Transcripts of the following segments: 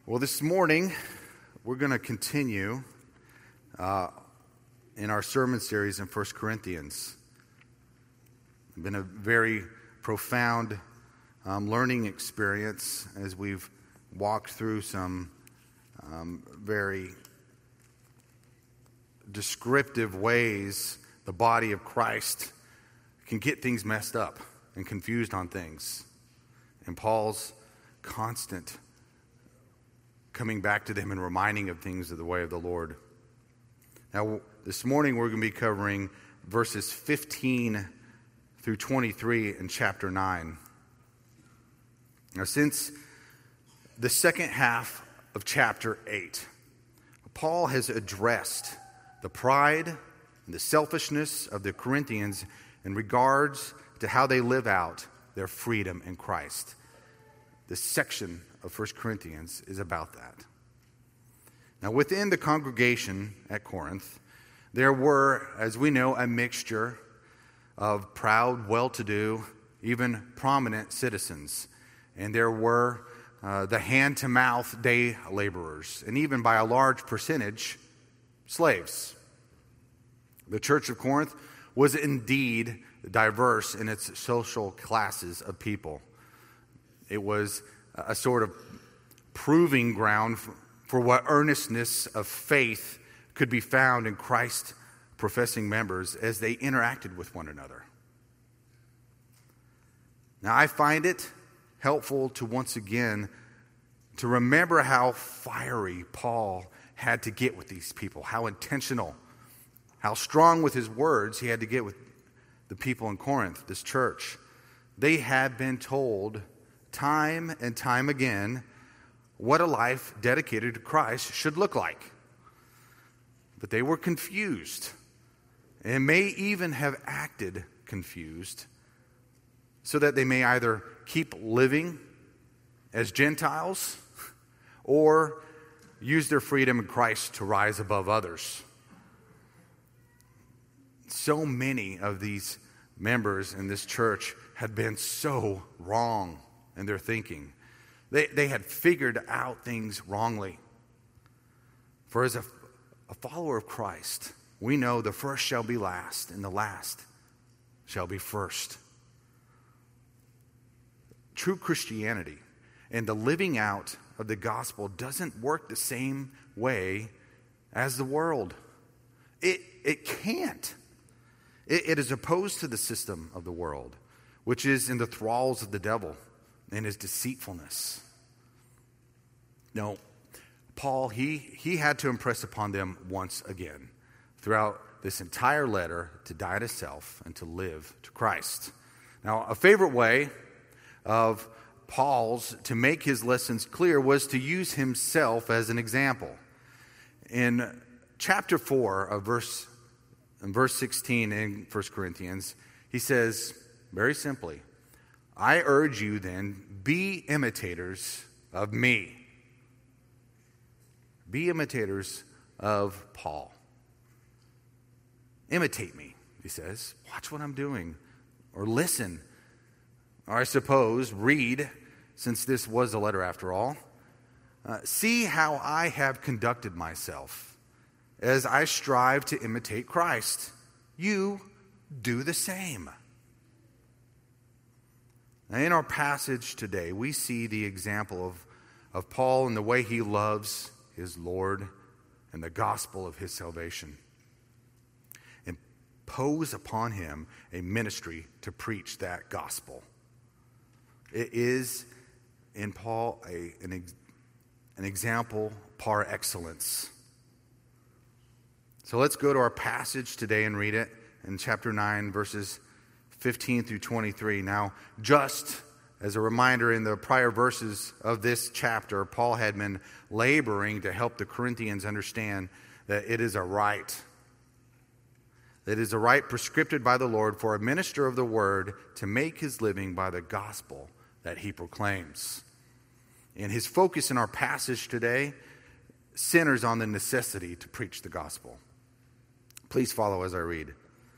Well, this morning, we're going to continue in our sermon series in 1 Corinthians. It's been a very profound learning experience as we've walked through some very descriptive ways the body of Christ can get things messed up and confused on things. And Paul's constant coming back to them and reminding of things of the way of the Lord. Now, this morning we're going to be covering verses 15 through 23 in chapter 9. Now, since the second half of chapter 8, Paul has addressed the pride and the selfishness of the Corinthians in regards to how they live out their freedom in Christ. This section of 1 Corinthians is about that. Now, within the congregation at Corinth, there were, as we know, a mixture of proud, well-to-do, even prominent citizens. And there were the hand-to-mouth day laborers, and even by a large percentage, slaves. The church of Corinth was indeed diverse in its social classes of people. It was a sort of proving ground for what earnestness of faith could be found in Christ professing members as they interacted with one another. Now, I find it helpful to once again to remember how fiery Paul had to get with these people, how intentional, how strong with his words he had to get with the people in Corinth, this church. They had been told time and time again what a life dedicated to Christ should look like. But they were confused and may even have acted confused so that they may either keep living as Gentiles or use their freedom in Christ to rise above others. So many of these members in this church had been so wrong in their thinking. They had figured out things wrongly. For as a follower of Christ, we know the first shall be last, and the last shall be first. True Christianity and the living out of the gospel doesn't work the same way as the world. It can't. It is opposed to the system of the world, which is in the thralls of the devil and his deceitfulness. No, Paul, he had to impress upon them once again throughout this entire letter to die to self and to live to Christ. Now, a favorite way of Paul's to make his lessons clear was to use himself as an example. In chapter 4 of verse 16 in 1 Corinthians, he says very simply, I urge you then, be imitators of me. Be imitators of Paul. Imitate me, he says. Watch what I'm doing. Or listen. Or I suppose, read, since this was a letter after all. See how I have conducted myself as I strive to imitate Christ. You do the same. Now, in our passage today, we see the example of Paul and the way he loves his Lord and the gospel of his salvation. Impose upon him a ministry to preach that gospel. It is, in Paul, an example par excellence. So let's go to our passage today and read it in chapter 9, verses 15 through 23. Now, just as a reminder, in the prior verses of this chapter, Paul had been laboring to help the Corinthians understand that it is a right. It is a right prescripted by the Lord for a minister of the word to make his living by the gospel that he proclaims. And his focus in our passage today centers on the necessity to preach the gospel. Please follow as I read.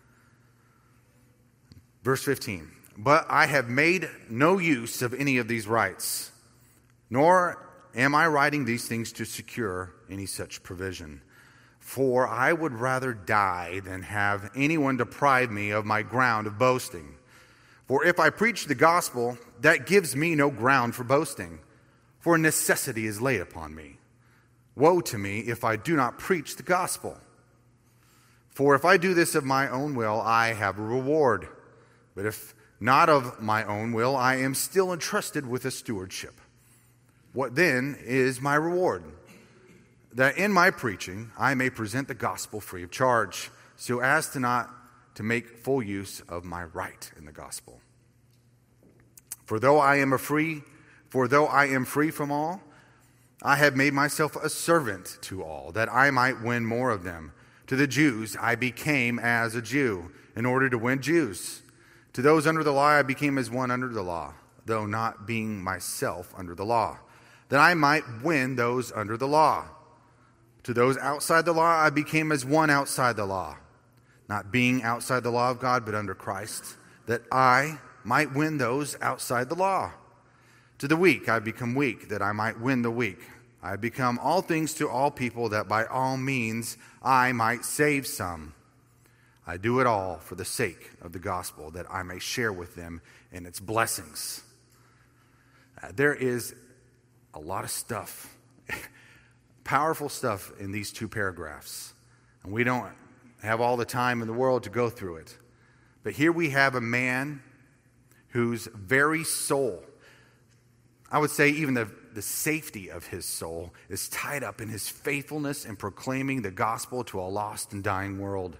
Verse 15, but I have made no use of any of these rights, nor am I writing these things to secure any such provision? For I would rather die than have anyone deprive me of my ground of boasting. For if I preach the gospel, that gives me no ground for boasting, for necessity is laid upon me. Woe to me if I do not preach the gospel. For if I do this of my own will, I have a reward. But if not of my own will, I am still entrusted with a stewardship. What then is my reward? That in my preaching I may present the gospel free of charge, so as to make full use of my right in the gospel. For though I am free from all, I have made myself a servant to all, that I might win more of them. To the Jews I became as a Jew, in order to win Jews. To those under the law I became as one under the law, though not being myself under the law, that I might win those under the law. To those outside the law I became as one outside the law, not being outside the law of God, but under Christ, that I might win those outside the law. To the weak I become weak, that I might win the weak. I become all things to all people, that by all means I might save some. I do it all for the sake of the gospel, that I may share with them in its blessings. There is a lot of stuff, powerful stuff in these two paragraphs. And we don't have all the time in the world to go through it. But here we have a man whose very soul, I would say even the safety of his soul, is tied up in his faithfulness in proclaiming the gospel to a lost and dying world.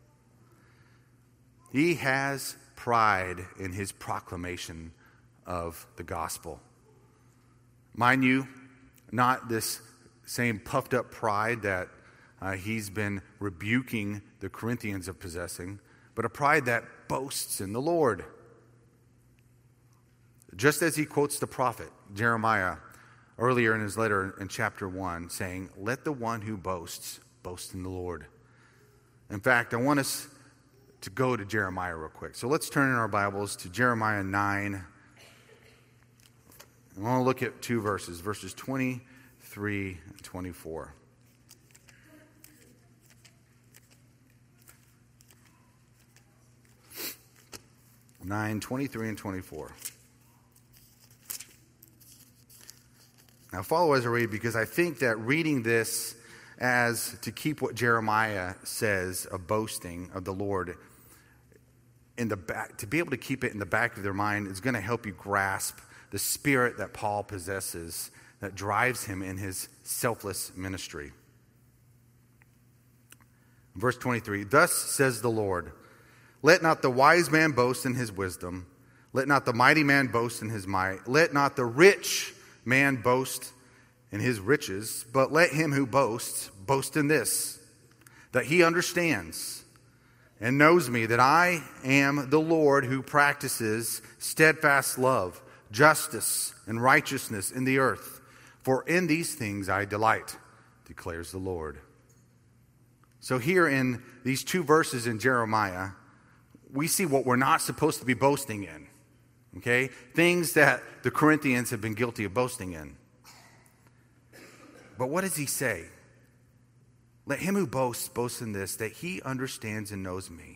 He has pride in his proclamation of the gospel. Mind you, not this same puffed up pride that he's been rebuking the Corinthians of possessing, but a pride that boasts in the Lord. Just as he quotes the prophet Jeremiah earlier in his letter in chapter 1, saying, "Let the one who boasts boast in the Lord." In fact, I want us to go to Jeremiah real quick. So let's turn in our Bibles to Jeremiah 9. I want to look at two verses 23 and 24. Nine, 23 and 24. Now follow as I read, because I think that reading this as to keep what Jeremiah says of boasting of the Lord in the back, to be able to keep it in the back of their mind, is going to help you grasp the spirit that Paul possesses that drives him in his selfless ministry. Verse 23, "Thus says the Lord, let not the wise man boast in his wisdom, let not the mighty man boast in his might, let not the rich man boast in his riches, but let him who boasts boast in this, that he understands and knows me, that I am the Lord who practices steadfast love, justice, and righteousness in the earth. For in these things I delight, declares the Lord." So here in these two verses in Jeremiah, we see what we're not supposed to be boasting in. Okay? Things that the Corinthians have been guilty of boasting in. But what does he say? Let him who boasts boast in this, that he understands and knows me.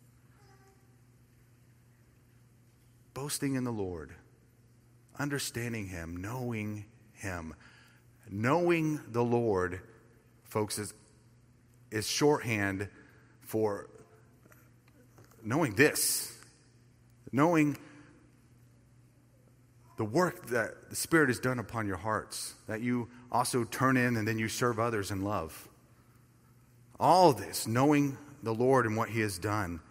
Boasting in the Lord. Understanding him. Knowing him. Knowing the Lord, folks, is shorthand for knowing this. Knowing the work that the Spirit has done upon your hearts, that you also turn in and then you serve others in love. All this, knowing the Lord and what he has done.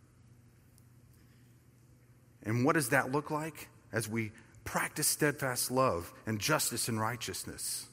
And what does that look like? As we practice steadfast love and justice and righteousness.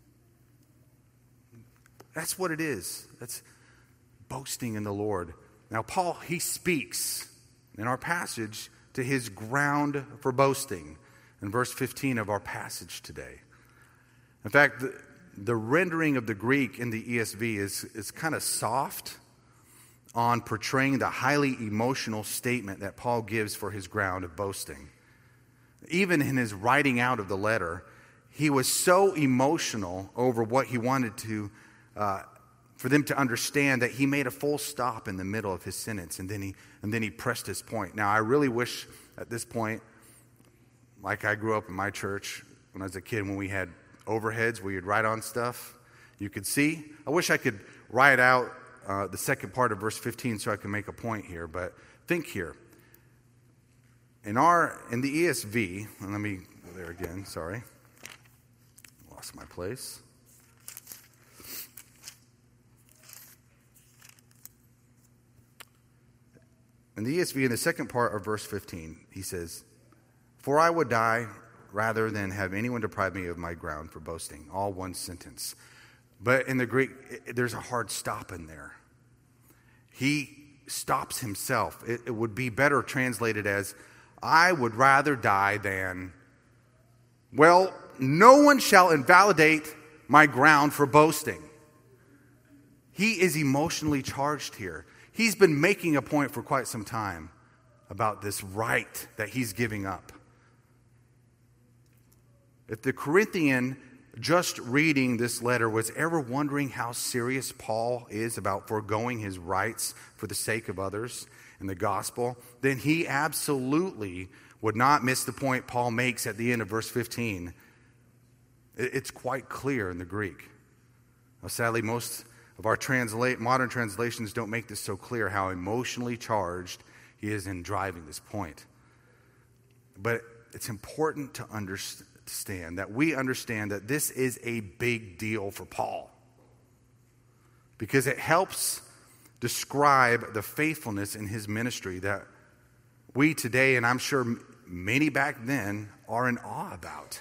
That's what it is. That's boasting in the Lord. Now, Paul, he speaks in our passage to his ground for boasting in verse 15 of our passage today. In fact, the rendering of the Greek in the ESV is kind of soft on portraying the highly emotional statement that Paul gives for his ground of boasting. Even in his writing out of the letter, he was so emotional over what he wanted to, for them to understand, that he made a full stop in the middle of his sentence, and then he pressed his point. Now, I really wish at this point, like I grew up in my church when I was a kid, when we had overheads where you'd write on stuff you could see. I wish I could write out the second part of verse 15 so I can make a point here, but think here. In the ESV, and let me go there again, sorry. Lost my place. In the ESV, in the second part of verse 15, he says, "For I would die rather than have anyone deprive me of my ground for boasting." All one sentence. But in the Greek, there's a hard stop in there. He stops himself. It would be better translated as, "I would rather die than, well, no one shall invalidate my ground for boasting." He is emotionally charged here. He's been making a point for quite some time about this right that he's giving up. If the Corinthian just reading this letter was ever wondering how serious Paul is about foregoing his rights for the sake of others in the gospel, then he absolutely would not miss the point Paul makes at the end of verse 15. It's quite clear in the Greek. Now, sadly, most of our modern translations don't make this so clear how emotionally charged he is in driving this point. But it's important to understand that we understand that this is a big deal for Paul, because it helps describe the faithfulness in his ministry that we today, and I'm sure many back then, are in awe about.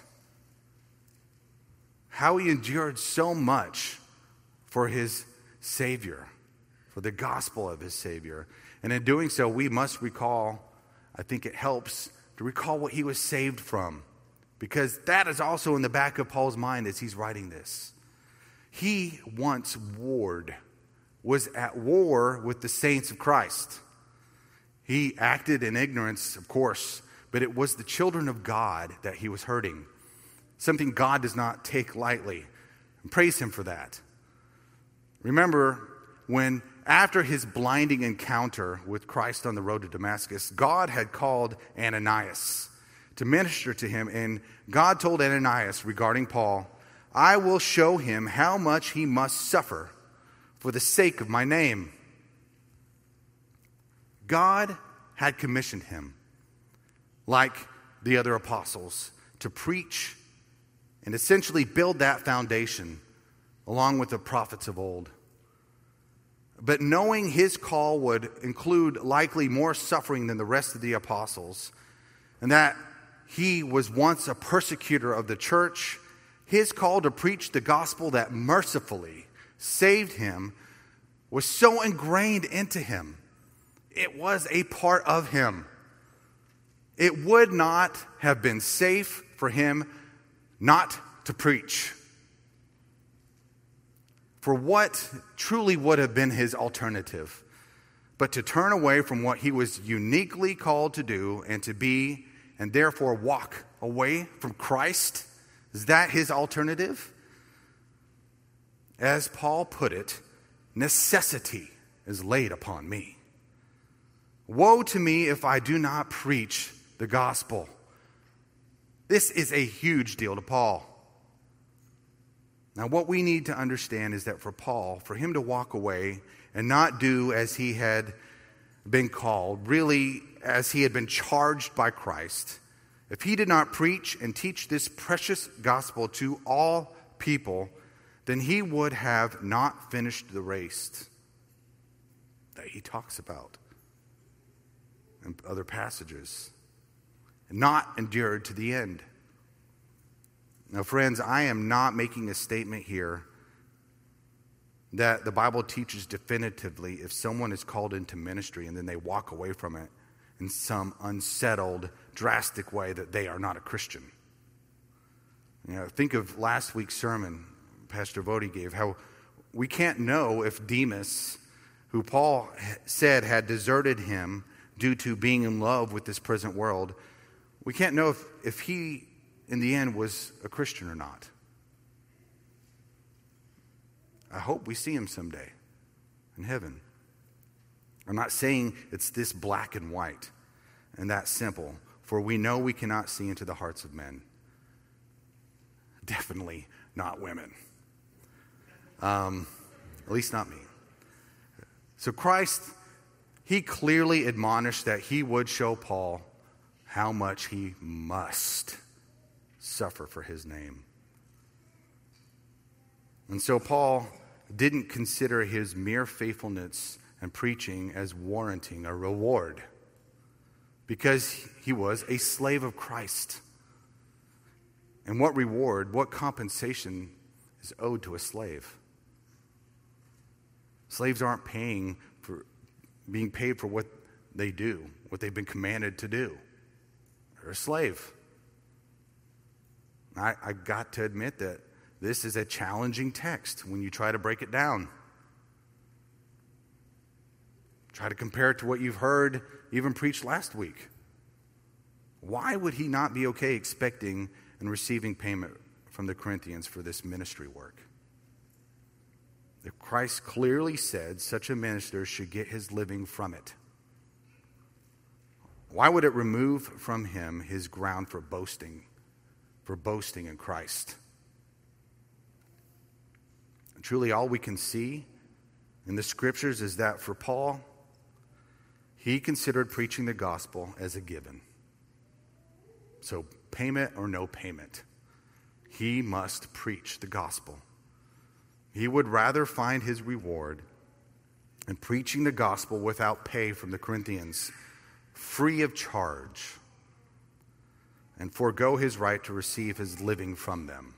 How he endured so much for his Savior, for the gospel of his Savior. And in doing so, we must recall, I think it helps to recall what he was saved from, because that is also in the back of Paul's mind as he's writing this. He once was at war with the saints of Christ. He acted in ignorance, of course, but it was the children of God that he was hurting, something God does not take lightly. And praise him for that. Remember when, after his blinding encounter with Christ on the road to Damascus, God had called Ananias to minister to him, and God told Ananias regarding Paul, "I will show him how much he must suffer for the sake of my name." God had commissioned him, like the other apostles, to preach and essentially build that foundation along with the prophets of old. But knowing his call would include likely more suffering than the rest of the apostles, and that he was once a persecutor of the church, his call to preach the gospel that mercifully saved him was so ingrained into him. It was a part of him. It would not have been safe for him not to preach. For what truly would have been his alternative, but to turn away from what he was uniquely called to do and to be, and therefore walk away from Christ? Is that his alternative? As Paul put it, necessity is laid upon me. Woe to me if I do not preach the gospel. This is a huge deal to Paul. Now, what we need to understand is that for Paul, for him to walk away and not do as he had been called, really as he had been charged by Christ, if he did not preach and teach this precious gospel to all people, then he would have not finished the race that he talks about in other passages, and not endured to the end. Now, friends, I am not making a statement here that the Bible teaches definitively if someone is called into ministry and then they walk away from it in some unsettled, drastic way that they are not a Christian. You know, think of last week's sermon Pastor Vody gave, how we can't know if Demas, who Paul said had deserted him due to being in love with this present world, we can't know if he in the end was a Christian or not. I hope we see him someday in heaven. I'm not saying it's this black and white and that simple, for we know we cannot see into the hearts of men. Definitely not women. At least not me. So Christ, he clearly admonished that he would show Paul how much he must suffer for his name. And so Paul didn't consider his mere faithfulness and preaching as warranting a reward, because he was a slave of Christ. And what reward, what compensation is owed to a slave? Slaves aren't being paid for what they do, what they've been commanded to do. They're a slave. I got to admit that this is a challenging text when you try to break it down. Try to compare it to what you've heard even preached last week. Why would he not be okay expecting and receiving payment from the Corinthians for this ministry work? If Christ clearly said such a minister should get his living from it, why would it remove from him his ground for boasting in Christ? And truly, all we can see in the scriptures is that for Paul, he considered preaching the gospel as a given. So, payment or no payment, he must preach the gospel. He would rather find his reward in preaching the gospel without pay from the Corinthians, free of charge, and forego his right to receive his living from them.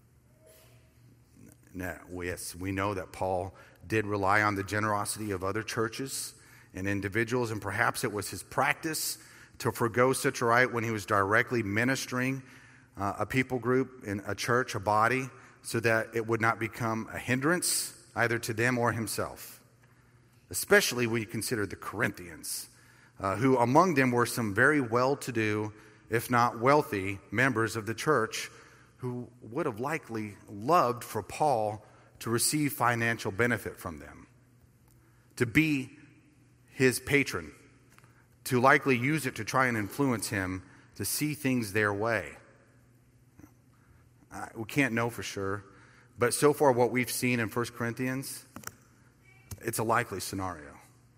Now, yes, we know that Paul did rely on the generosity of other churches and individuals, and perhaps it was his practice to forego such a right when he was directly ministering a people group in a church, a body, so that it would not become a hindrance either to them or himself. Especially when you consider the Corinthians, who among them were some very well-to-do, if not wealthy, members of the church who would have likely loved for Paul to receive financial benefit from them, to be his patron, to likely use it to try and influence him to see things their way. We can't know for sure, but so far what we've seen in 1 Corinthians, it's a likely scenario.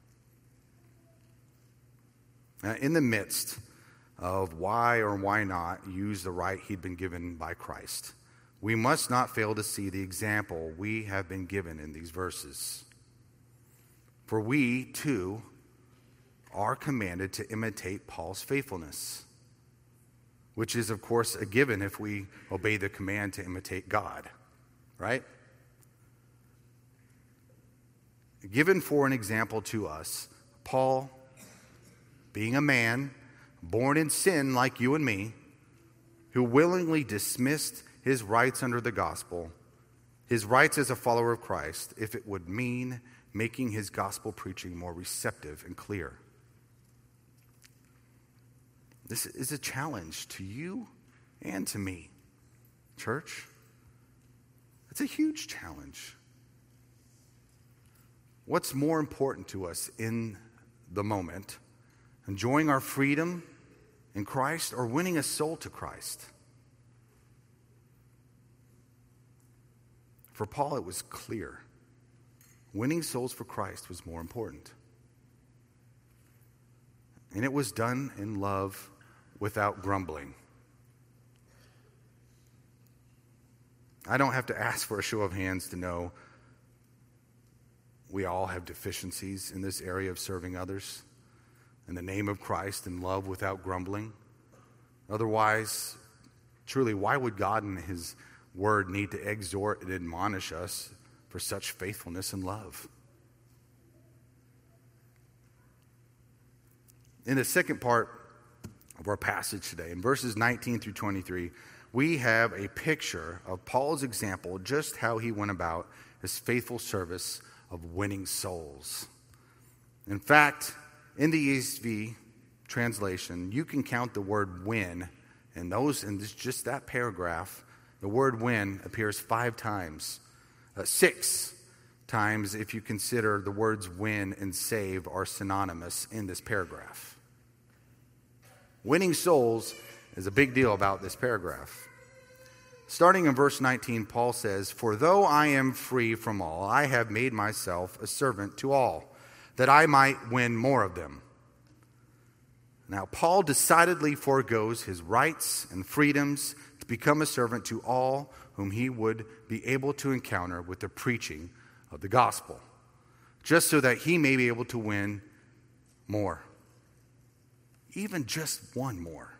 In the midst of why or why not use the right he'd been given by Christ, we must not fail to see the example we have been given in these verses. For we, too, are commanded to imitate Paul's faithfulness, which is, of course, a given if we obey the command to imitate God, right? Given for an example to us, Paul, being a man born in sin like you and me, who willingly dismissed his rights under the gospel, his rights as a follower of Christ, if it would mean making his gospel preaching more receptive and clear. This is a challenge to you and to me, church. It's a huge challenge. What's more important to us in the moment? Enjoying our freedom in Christ or winning a soul to Christ? For Paul, it was clear. Winning souls for Christ was more important. And it was done in love without grumbling. I don't have to ask for a show of hands to know we all have deficiencies in this area of serving others in the name of Christ in love without grumbling. Otherwise, truly, why would God in his word need to exhort and admonish us for such faithfulness and love? In the second part of our passage today, in verses 19 through 23, we have a picture of Paul's example, just how he went about his faithful service of winning souls. In fact, in the ESV translation, you can count the word win And just that paragraph, the word win appears 5 times. 6 times if you consider the words win and save are synonymous in this paragraph. Winning souls is a big deal about this paragraph. Starting in verse 19, Paul says, "For though I am free from all, I have made myself a servant to all, that I might win more of them." Now, Paul decidedly forgoes his rights and freedoms to become a servant to all whom he would be able to encounter with the preaching of the gospel, just so that he may be able to win more. Even just one more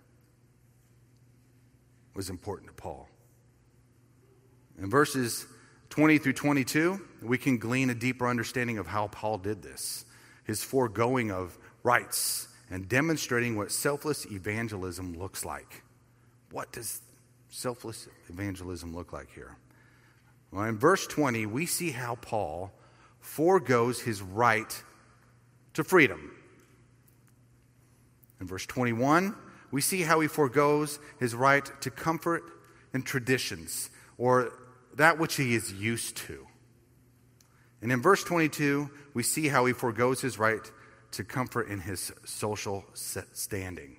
was important to Paul. In verses 20 through 22, we can glean a deeper understanding of how Paul did this, his foregoing of rights and demonstrating what selfless evangelism looks like. What does selfless evangelism look like here? Well, in verse 20, we see how Paul foregoes his right to freedom. In verse 21, we see how he foregoes his right to comfort and traditions, or that which he is used to. And in verse 22, we see how he foregoes his right to comfort in his social standing.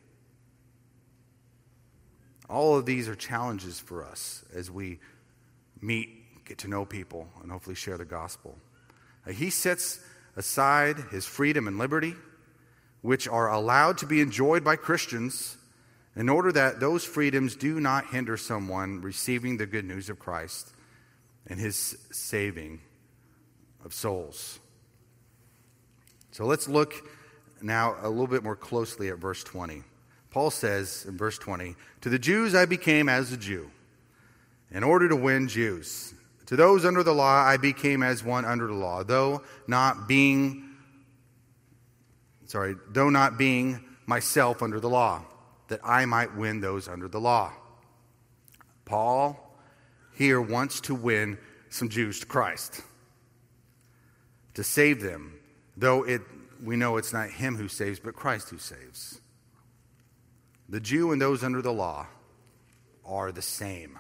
All of these are challenges for us as we meet, get to know people, and hopefully share the gospel. He sets aside his freedom and liberty, which are allowed to be enjoyed by Christians, in order that those freedoms do not hinder someone receiving the good news of Christ and his saving of souls. So let's look now a little bit more closely at verse 20. Paul says in verse 20, "To the Jews I became as a Jew, in order to win Jews. To those under the law I became as one under the law, though not being myself under the law, that I might win those under the law." Paul here wants to win some Jews to Christ, to save them, though we know it's not him who saves, but Christ who saves. The Jew and those under the law are the same.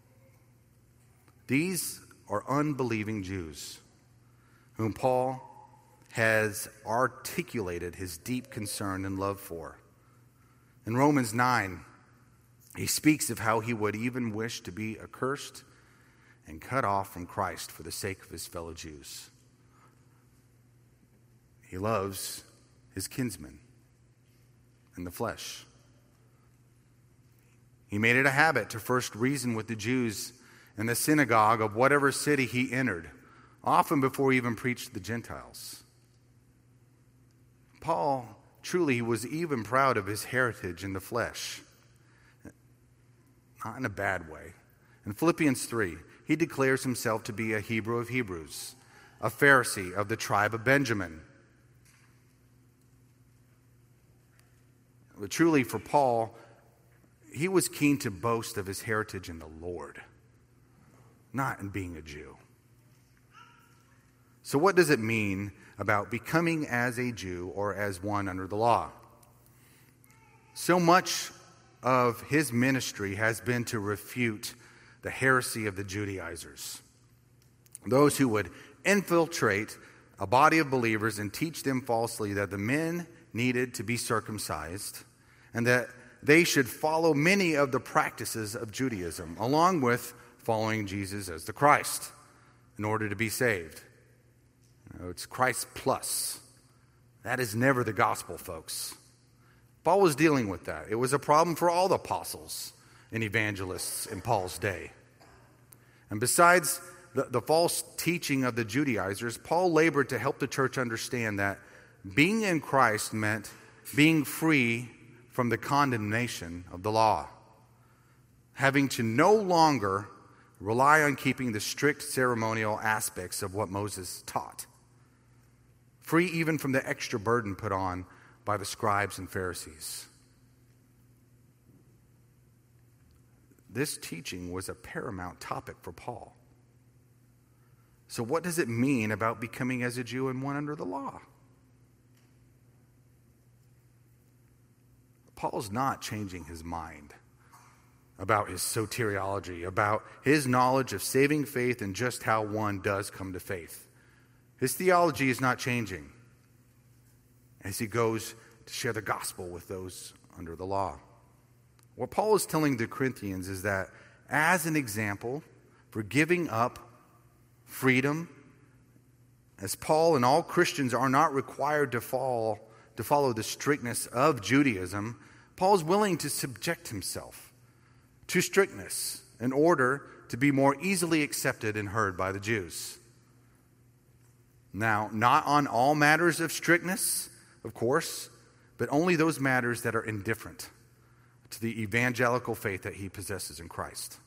These are unbelieving Jews whom Paul has articulated his deep concern and love for. In Romans 9, he speaks of how he would even wish to be accursed and cut off from Christ for the sake of his fellow Jews. He loves his kinsmen in the flesh. He made it a habit to first reason with the Jews in the synagogue of whatever city he entered, often before he even preached to the Gentiles. Paul truly was even proud of his heritage in the flesh, not in a bad way. In Philippians 3, he declares himself to be a Hebrew of Hebrews, a Pharisee of the tribe of Benjamin. But truly for Paul, he was keen to boast of his heritage in the Lord, not in being a Jew. So what does it mean about becoming as a Jew or as one under the law? So much of his ministry has been to refute the heresy of the Judaizers, those who would infiltrate a body of believers and teach them falsely that the men needed to be circumcised and that they should follow many of the practices of Judaism, along with following Jesus as the Christ in order to be saved. It's Christ plus. That is never the gospel, folks. Paul was dealing with that. It was a problem for all the apostles and evangelists in Paul's day. And besides the false teaching of the Judaizers, Paul labored to help the church understand that being in Christ meant being free from the condemnation of the law, having to no longer rely on keeping the strict ceremonial aspects of what Moses taught, free even from the extra burden put on by the scribes and Pharisees. This teaching was a paramount topic for Paul. So what does it mean about becoming as a Jew and one under the law? Paul's not changing his mind about his soteriology, about his knowledge of saving faith and just how one does come to faith. His theology is not changing as he goes to share the gospel with those under the law. What Paul is telling the Corinthians is that as an example for giving up freedom, as Paul and all Christians are not required to follow the strictness of Judaism, Paul is willing to subject himself to strictness in order to be more easily accepted and heard by the Jews. Now, not on all matters of strictness, of course, but only those matters that are indifferent to the evangelical faith that he possesses in Christ.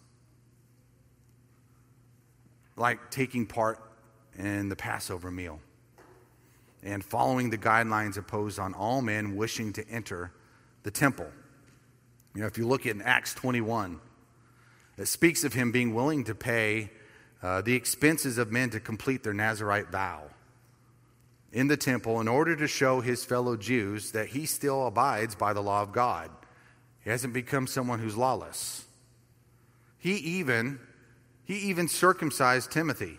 Like taking part in the Passover meal and following the guidelines imposed on all men wishing to enter the temple. You know, if you look at Acts 21, it speaks of him being willing to pay the expenses of men to complete their Nazirite vow in the temple in order to show his fellow Jews that he still abides by the law of God. He hasn't become someone who's lawless. He even circumcised Timothy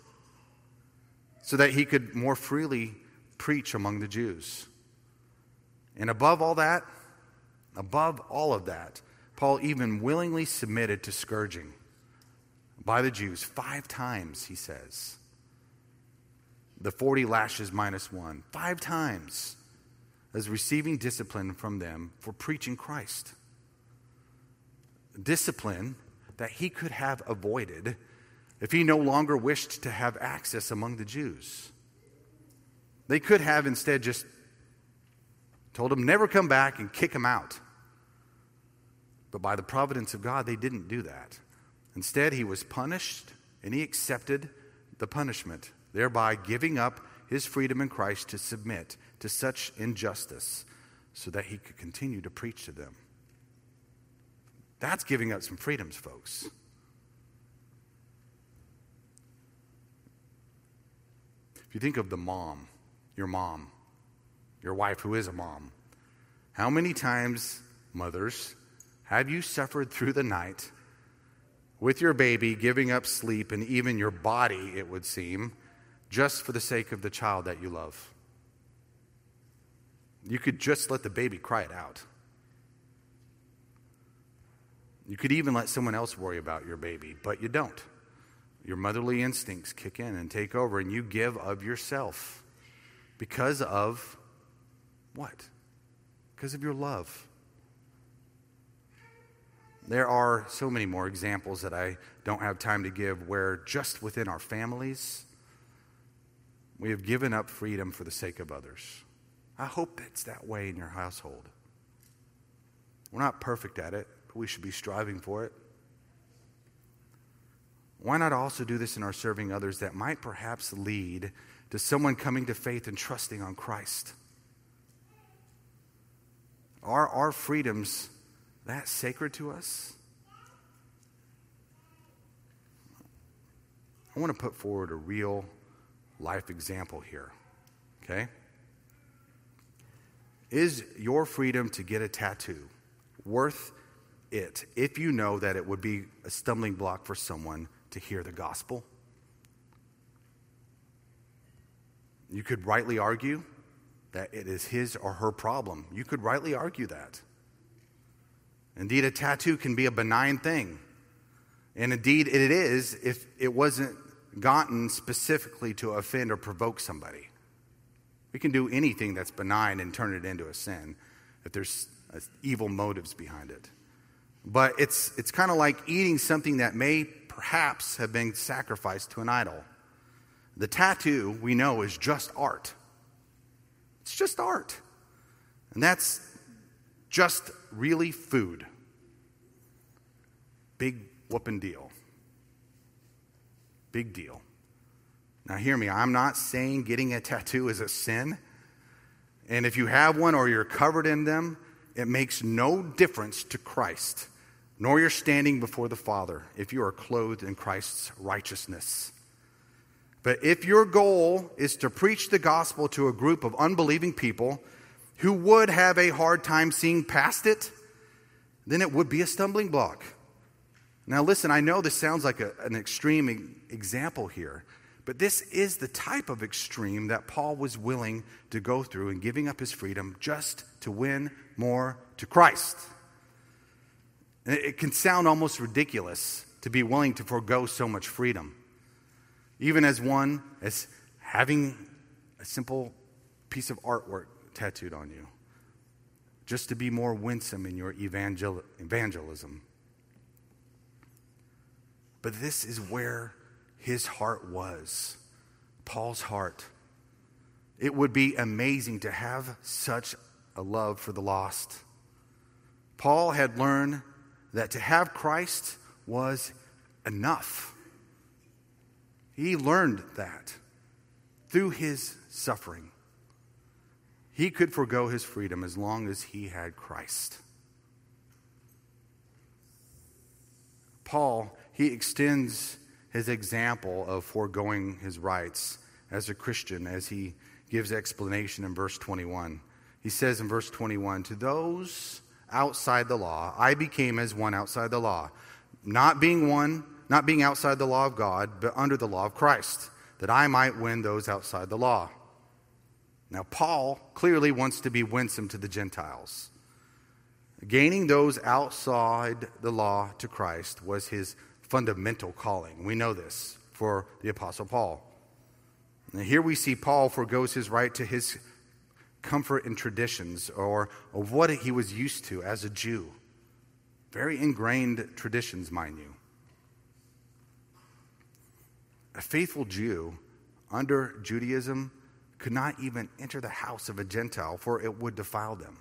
so that he could more freely preach among the Jews. And above all of that, Paul even willingly submitted to scourging by the Jews 5 times, he says. The 40 lashes minus 1, 5 times as receiving discipline from them for preaching Christ. Discipline that he could have avoided if he no longer wished to have access among the Jews. They could have instead just told him never come back and kick him out. But by the providence of God, they didn't do that. Instead, he was punished, and he accepted the punishment, thereby giving up his freedom in Christ to submit to such injustice so that he could continue to preach to them. That's giving up some freedoms, folks. If you think of your wife who is a mom, how many times, mothers, have you suffered through the night with your baby, giving up sleep and even your body, it would seem, just for the sake of the child that you love? You could just let the baby cry it out. You could even let someone else worry about your baby, but you don't. Your motherly instincts kick in and take over, and you give of yourself because of what? Because of your love. There are so many more examples that I don't have time to give where just within our families, we have given up freedom for the sake of others. I hope it's that way in your household. We're not perfect at it, but we should be striving for it. Why not also do this in our serving others that might perhaps lead to someone coming to faith and trusting on Christ? Are our freedoms that sacred to us? I want to put forward a real life example here, okay? Is your freedom to get a tattoo worth it if you know that it would be a stumbling block for someone to hear the gospel? You could rightly argue that it is his or her problem. You could rightly argue that. Indeed, a tattoo can be a benign thing. And indeed, it is if it wasn't gotten specifically to offend or provoke somebody. We can do anything that's benign and turn it into a sin if there's evil motives behind it. But it's kind of like eating something that may perhaps have been sacrificed to an idol. The tattoo, we know, is just art. It's just art. And that's just really food. Big whooping deal. Big deal. Now hear me, I'm not saying getting a tattoo is a sin. And if you have one or you're covered in them, it makes no difference to Christ, nor your standing before the Father if you are clothed in Christ's righteousness. But if your goal is to preach the gospel to a group of unbelieving people who would have a hard time seeing past it, then it would be a stumbling block. Now listen, I know this sounds like an extreme example here, but this is the type of extreme that Paul was willing to go through in giving up his freedom just to win more to Christ. It can sound almost ridiculous to be willing to forego so much freedom, even as having a simple piece of artwork tattooed on you, just to be more winsome in your evangelism. But this is where his heart was, Paul's heart. It would be amazing to have such a love for the lost. Paul had learned that to have Christ was enough. He learned that through his suffering. He could forego his freedom as long as he had Christ. Paul, he extends his example of foregoing his rights as a Christian as he gives explanation in verse 21. He says in verse 21, "To those outside the law, I became as one outside the law, not being outside the law of God, but under the law of Christ, that I might win those outside the law." Now, Paul clearly wants to be winsome to the Gentiles. Gaining those outside the law to Christ was his fundamental calling. We know this for the Apostle Paul. And here we see Paul forgoes his right to his comfort and traditions, or of what he was used to as a Jew. Very ingrained traditions, mind you. A faithful Jew under Judaism could not even enter the house of a Gentile, for it would defile them.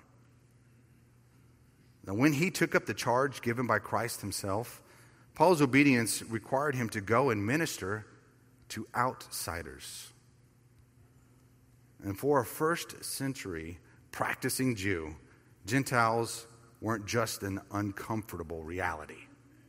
Now, when he took up the charge given by Christ himself, Paul's obedience required him to go and minister to outsiders. And for a first century practicing Jew, Gentiles weren't just an uncomfortable reality.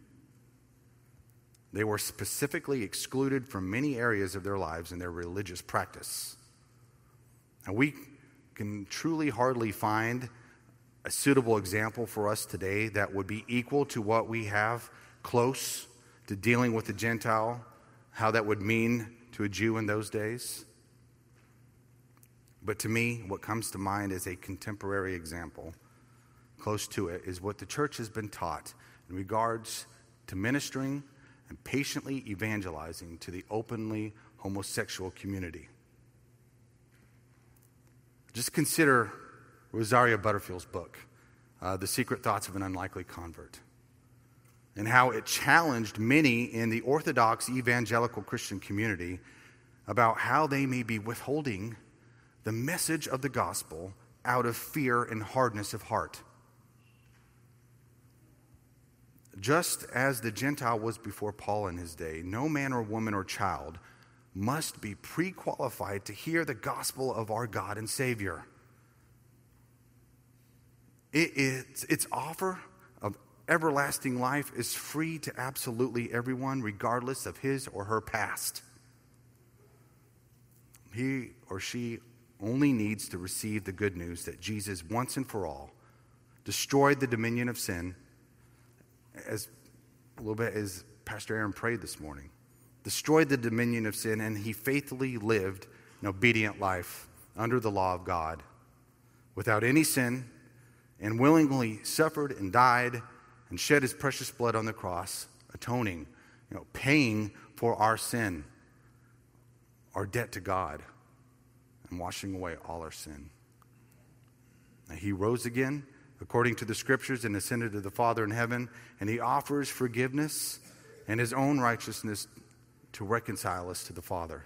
They were specifically excluded from many areas of their lives and their religious practice. And we can truly hardly find a suitable example for us today that would be equal to what we have close to dealing with the Gentile, how that would mean to a Jew in those days. But to me, what comes to mind as a contemporary example, close to it, is what the church has been taught in regards to ministering and patiently evangelizing to the openly homosexual community. Just consider Rosaria Butterfield's book, The Secret Thoughts of an Unlikely Convert, and how it challenged many in the Orthodox evangelical Christian community about how they may be withholding the message of the gospel out of fear and hardness of heart. Just as the Gentile was before Paul in his day, no man or woman or child must be pre-qualified to hear the gospel of our God and Savior. Its offer of everlasting life is free to absolutely everyone, regardless of his or her past. He or she only needs to receive the good news that Jesus once and for all destroyed the dominion of sin, as a little bit as Pastor Aaron prayed this morning. Destroyed the dominion of sin, and he faithfully lived an obedient life under the law of God without any sin, and willingly suffered and died and shed his precious blood on the cross, atoning, paying for our sin, our debt to God, and washing away all our sin. And he rose again according to the scriptures and ascended to the Father in heaven, and he offers forgiveness and his own righteousness to reconcile us to the Father.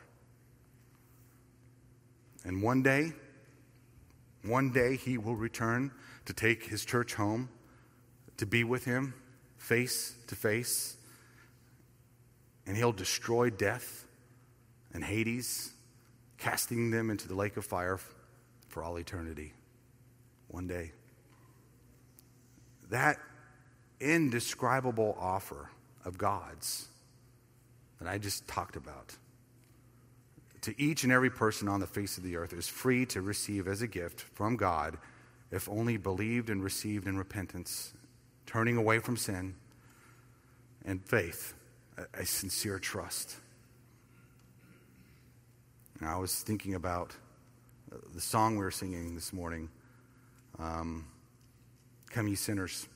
And one day he will return to take his church home, to be with him face to face, and he'll destroy death and Hades, casting them into the lake of fire for all eternity. One day. That indescribable offer of God's that I just talked about to each and every person on the face of the earth is free to receive as a gift from God if only believed and received in repentance, turning away from sin and faith, a sincere trust. And I was thinking about the song we were singing this morning, Come Ye Sinners.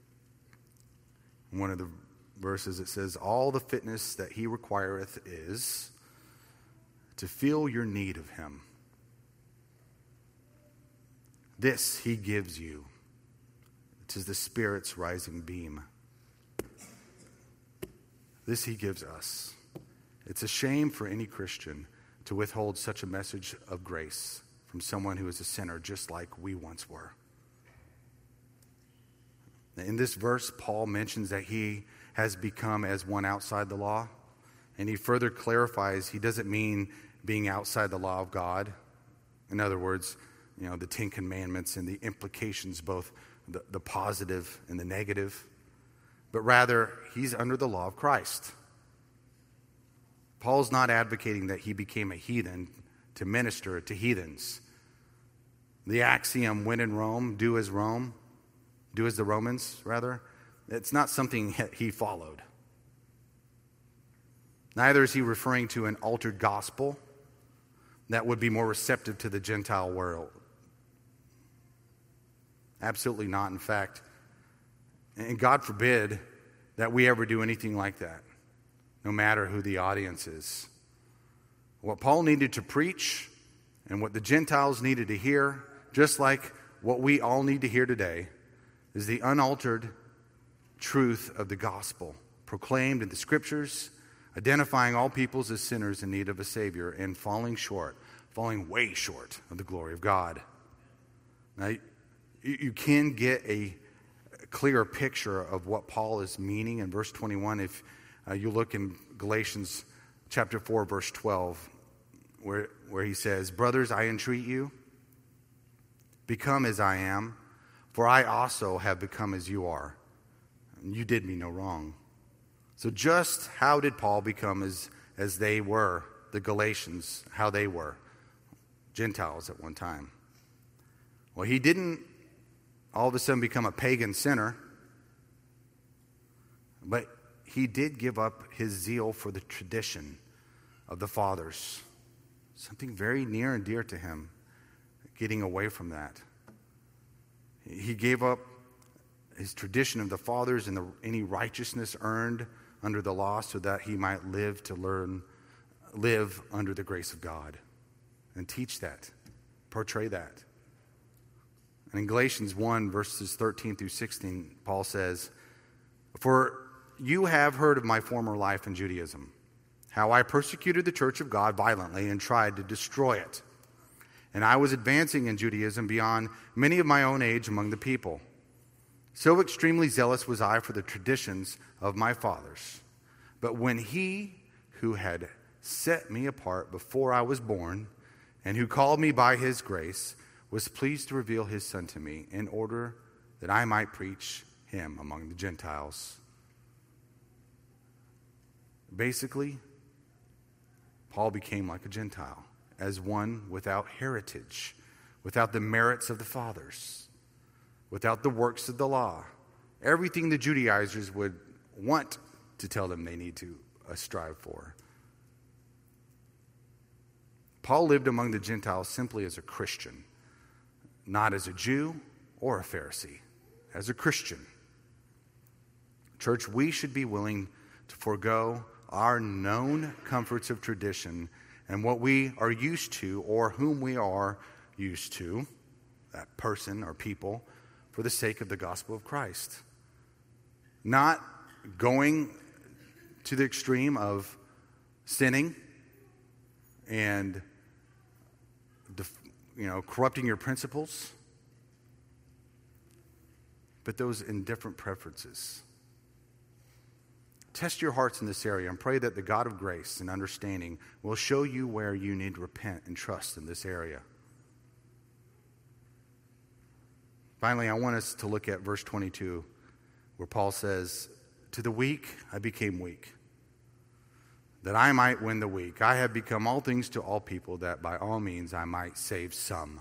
In one of the verses it says, all the fitness that he requireth is to feel your need of him. This he gives you. 'Tis the Spirit's rising beam. This he gives us. It's a shame for any Christian to withhold such a message of grace from someone who is a sinner just like we once were. In this verse, Paul mentions that he has become as one outside the law, and he further clarifies he doesn't mean being outside the law of God. In other words, the Ten Commandments and the implications, both the positive and the negative, but rather he's under the law of Christ. Paul's not advocating that he became a heathen to minister to heathens. The axiom, when in Rome, do as the Romans, rather, it's not something he followed. Neither is he referring to an altered gospel that would be more receptive to the Gentile world. Absolutely not, in fact. And God forbid that we ever do anything like that, no matter who the audience is. What Paul needed to preach and what the Gentiles needed to hear, just like what we all need to hear today, is the unaltered truth of the gospel, proclaimed in the Scriptures, identifying all peoples as sinners in need of a Savior and falling way short of the glory of God. Now, you can get a clearer picture of what Paul is meaning in verse 21 if you look in Galatians chapter 4, verse 12, where he says, brothers, I entreat you, become as I am, for I also have become as you are. And you did me no wrong. So just how did Paul become as they were, the Galatians, how they were, Gentiles at one time? Well, he didn't all of a sudden become a pagan sinner, but he did give up his zeal for the tradition of the fathers, something very near and dear to him, getting away from that. He gave up his tradition of the fathers and any righteousness earned under the law so that he might live under the grace of God and teach that, portray that. And in Galatians 1, verses 13 through 16, Paul says, for you have heard of my former life in Judaism, how I persecuted the church of God violently and tried to destroy it. And I was advancing in Judaism beyond many of my own age among the people. So extremely zealous was I for the traditions of my fathers. But when he who had set me apart before I was born and who called me by his grace was pleased to reveal his Son to me in order that I might preach him among the Gentiles. Basically, Paul became like a Gentile, as one without heritage, without the merits of the fathers, without the works of the law. Everything the Judaizers would want to tell them they need to strive for. Paul lived among the Gentiles simply as a Christian, not as a Jew or a Pharisee, as a Christian. Church, we should be willing to forego our known comforts of tradition and what we are used to or whom we are used to, that person or people, for the sake of the gospel of Christ. Not going to the extreme of sinning and corrupting your principles, but those indifferent preferences. Test your hearts in this area and pray that the God of grace and understanding will show you where you need to repent and trust in this area. Finally, I want us to look at verse 22, where Paul says, to the weak I became weak, that I might win the weak. I have become all things to all people, that by all means I might save some.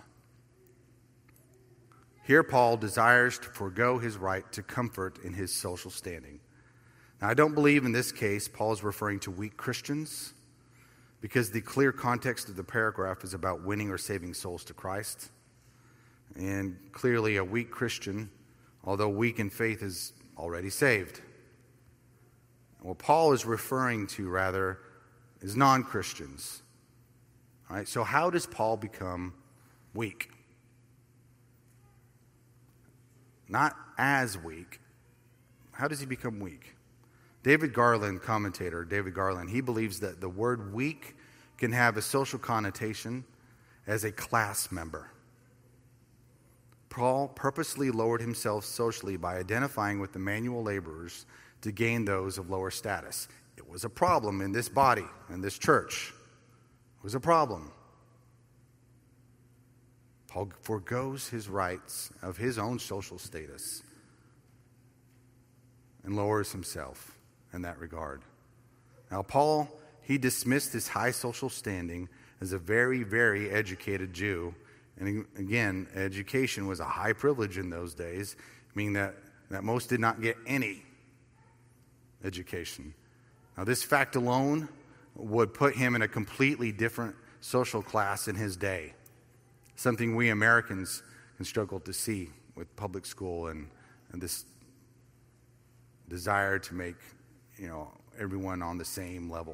Here Paul desires to forego his right to comfort in his social standing. Now, I don't believe in this case Paul is referring to weak Christians, because the clear context of the paragraph is about winning or saving souls to Christ. And clearly a weak Christian, although weak in faith, is already saved. What Paul is referring to, rather, is non-Christians. All right, so how does Paul become weak? Not as weak. How does he become weak? Commentator David Garland, he believes that the word weak can have a social connotation as a class member. Paul purposely lowered himself socially by identifying with the manual laborers to gain those of lower status. It was a problem in this body, in this church. It was a problem. Paul forgoes his rights of his own social status and lowers himself in that regard. Now, Paul, he dismissed his high social standing as a very, very educated Jew. And again, education was a high privilege in those days, meaning that most did not get any education. Now, this fact alone would put him in a completely different social class in his day, something we Americans can struggle to see with public school and this desire to make, everyone on the same level.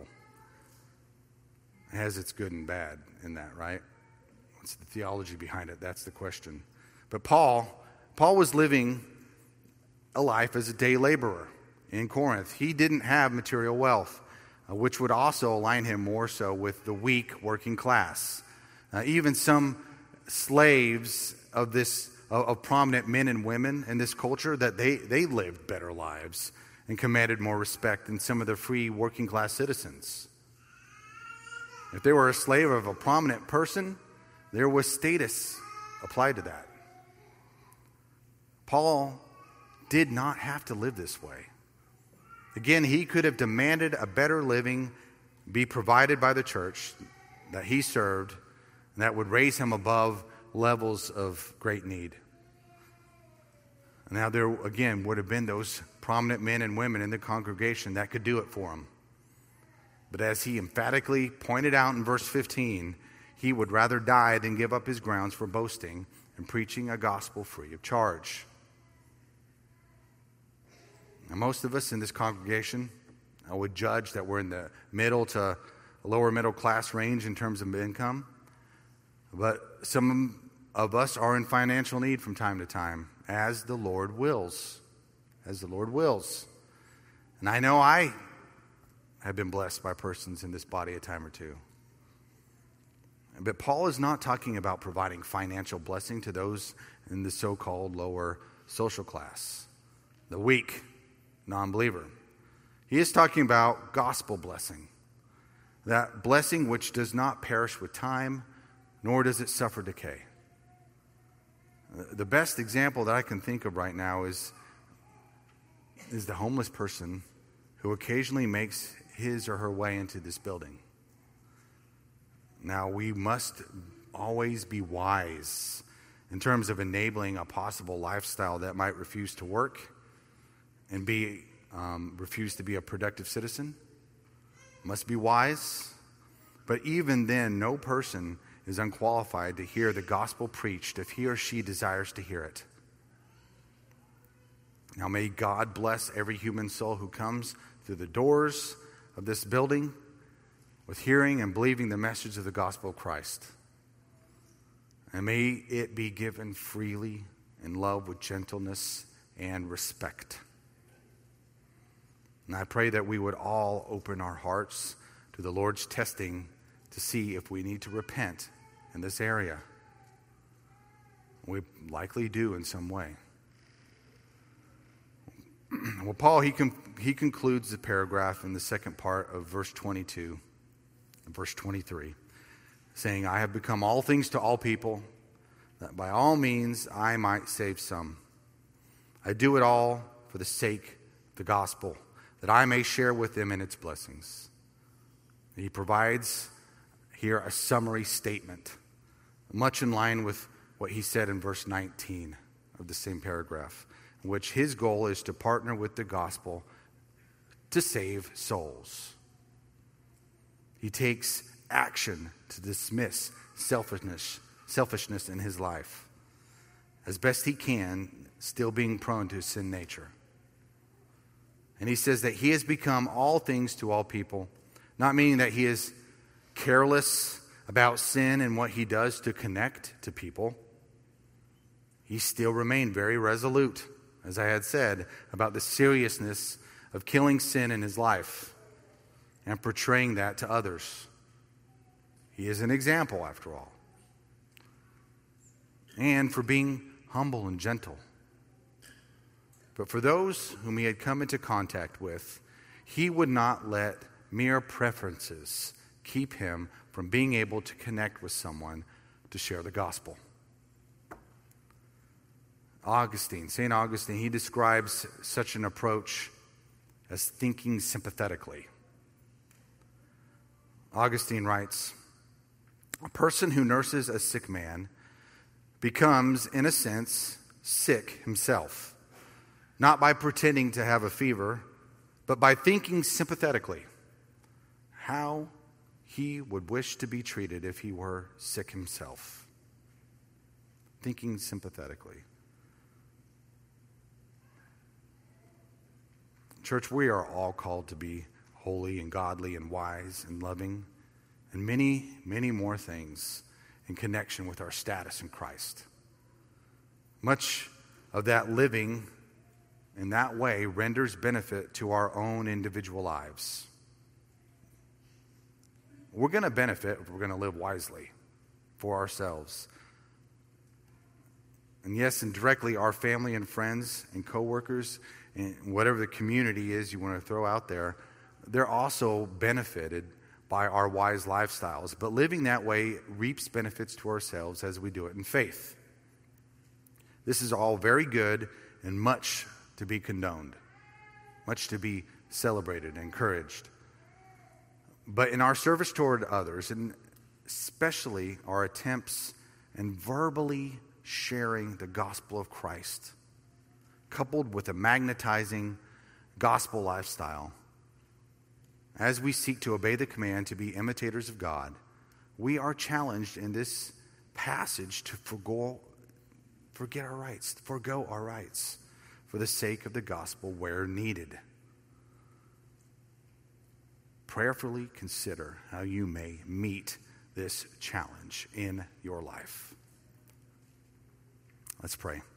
It has its good and bad in that, right? What's the theology behind it? That's the question. But Paul was living a life as a day laborer in Corinth. He didn't have material wealth, which would also align him more so with the weak working class. Even some slaves of prominent men and women in this culture, that they lived better lives and commanded more respect than some of the free working class citizens. If they were a slave of a prominent person, there was status applied to that. Paul did not have to live this way. Again, he could have demanded a better living be provided by the church that he served, and that would raise him above levels of great need. Now, there again would have been those prominent men and women in the congregation that could do it for him. But as he emphatically pointed out in verse 15, he would rather die than give up his grounds for boasting and preaching a gospel free of charge. Now, most of us in this congregation, I would judge that we're in the middle to lower middle class range in terms of income. But some of us are in financial need from time to time, as the Lord wills. As the Lord wills. And I know I have been blessed by persons in this body a time or two. But Paul is not talking about providing financial blessing to those in the so-called lower social class, the weak non-believer. He is talking about gospel blessing, that blessing which does not perish with time, nor does it suffer decay. The best example that I can think of right now is the homeless person who occasionally makes his or her way into this building. Now, we must always be wise in terms of enabling a possible lifestyle that might refuse to work and refuse to be a productive citizen. Must be wise. But even then, no person is unqualified to hear the gospel preached if he or she desires to hear it. Now, may God bless every human soul who comes through the doors of this building with hearing and believing the message of the gospel of Christ. And may it be given freely in love with gentleness and respect. And I pray that we would all open our hearts to the Lord's testing to see if we need to repent in this area. We likely do in some way. Well, Paul, he concludes the paragraph in the second part of verse 22 and verse 23, saying, I have become all things to all people, that by all means I might save some. I do it all for the sake of the gospel, that I may share with them in its blessings. He provides here a summary statement, much in line with what he said in verse 19 of the same paragraph, in which his goal is to partner with the gospel to save souls. He takes action to dismiss selfishness in his life, as best he can, still being prone to sin nature. And he says that he has become all things to all people, not meaning that he is careless about sin and what he does to connect to people. He still remained very resolute, as I had said, about the seriousness of killing sin in his life and portraying that to others. He is an example, after all. And for being humble and gentle. But for those whom he had come into contact with, he would not let mere preferences keep him from being able to connect with someone to share the gospel. St. Augustine, he describes such an approach as thinking sympathetically. Augustine writes, "A person who nurses a sick man becomes, in a sense, sick himself, not by pretending to have a fever, but by thinking sympathetically how he would wish to be treated if he were sick himself." Thinking sympathetically. Church, we are all called to be holy and godly and wise and loving and many, many more things in connection with our status in Christ. Much of that living in that way renders benefit to our own individual lives. We're going to benefit if we're going to live wisely for ourselves. And yes, indirectly, our family and friends and coworkers and whatever the community is you want to throw out there, they're also benefited by our wise lifestyles. But living that way reaps benefits to ourselves as we do it in faith. This is all very good and much to be condoned, much to be celebrated and encouraged. But in our service toward others, and especially our attempts in verbally sharing the gospel of Christ, coupled with a magnetizing gospel lifestyle, as we seek to obey the command to be imitators of God, we are challenged in this passage to forego our rights for the sake of the gospel where needed. Prayerfully consider how you may meet this challenge in your life. Let's pray.